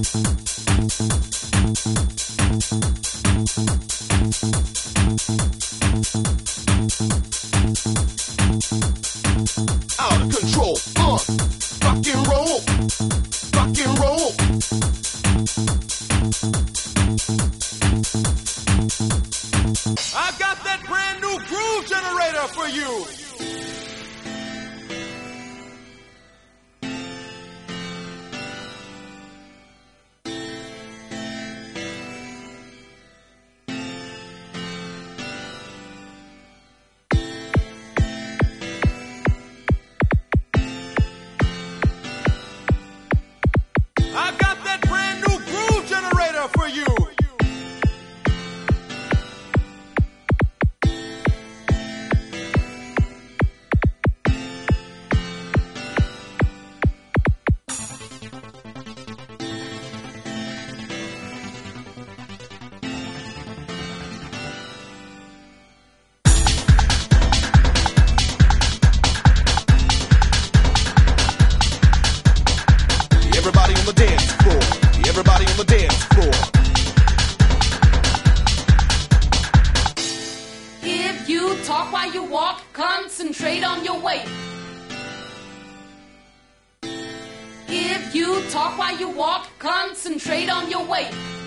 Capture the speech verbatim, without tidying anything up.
Out of control, uh, rock and roll, rock and roll. I've got that brand new groove generator for you. I've got that brand new groove generator for you. Everybody on the dance floor. Everybody on the dance floor. If you talk while you walk, concentrate on your weight. If you talk while you walk, concentrate on your weight.